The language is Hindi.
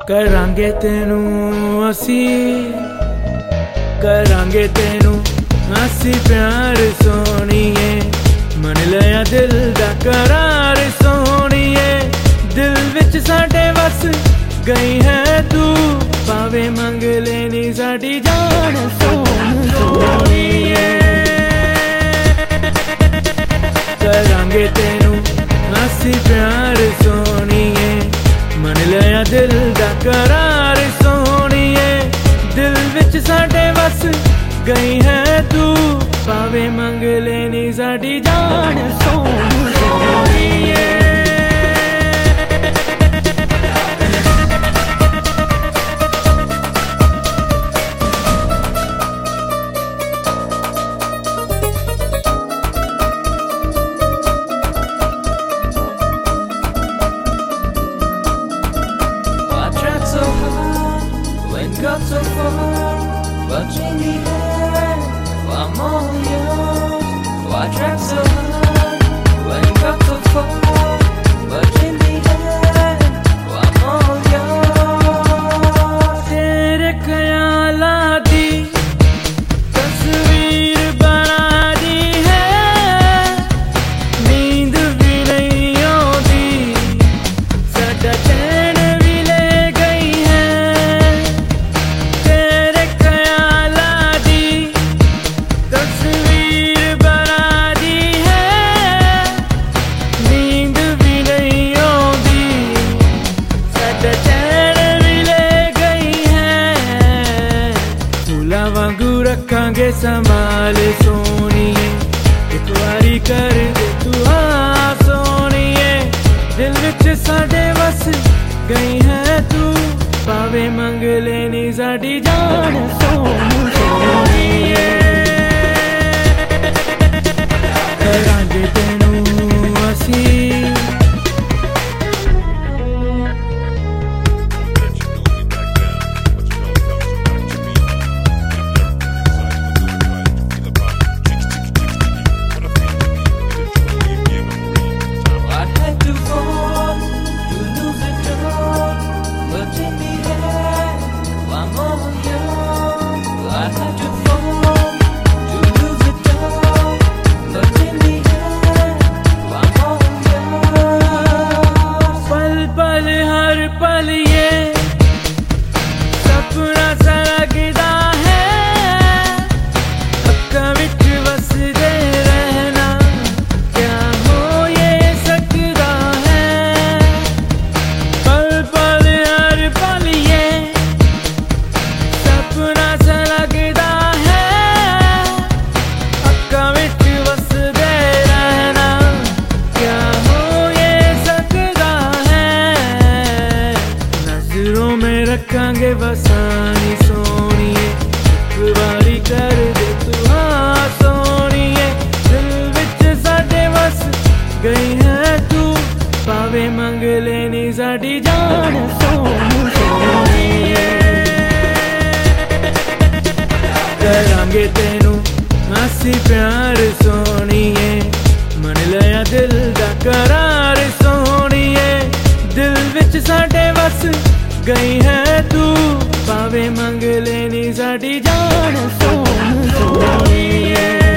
करांगे तेनू असी, करांगे तेनू असी प्यार सोनिए। मन लिया दिल दा करार सोनिए। दिल विच साडे वस गई है तू, पावे मंग लेनी साडी जान सोनिए। करांगे तेनू असी प्यार सोनिए। मन लिया दिल दा करार सोनिए। दिल विच साडे वस गई है तू, पावे मंग लेनी साडी जान सोनिए। Got so far, but in the end, I'm all yours. I tried so hard, when got so far, but in the end, I'm all yours. तेरे ख्यालां दी तस्वीर बना दी है, नींद भी नहीं आती, साडा चैन भी ले गई है। तेरे ख्यालां दी तस्वीर बना दी है, नींद भी नहीं आती, साडा चैन भी ले गई है। फूलां वांगू रखांगे संभाल सोनिए, एक बारी कर दे तू हाँ सोनिए। दिल विच साडे वस गई है तू, पावे मंग लेनी साडी जान सोनिए। करांगे तेनू असी, I had to fall to lose it all, but in the end, I'm all yours. I had to fall to lose it all, but in the end, I'm all yours. पल पल हर पल ये सपना सा लगदा है, अक्खां विच वसदे रहना क्या हो ये सकदा है। पल पल हर पल ये सपना सा लगदा है, अक्खां विच वसदे रहना क्या हो ये सकदा है। नजरों में रखांगे बसानी सोनिए, एक बारी कर दे तू हाँ सोनिए। दिल विच साडे वस गई है तू, पावे मंग लेनी साडी जान सोनिए। करांगे तेनू असी प्यार सोनिए। मन लिया दिल दा करार सोनिए। दिल विच साडे वस गई है तू, पावे मंग लेनी साडी जान सोनिए।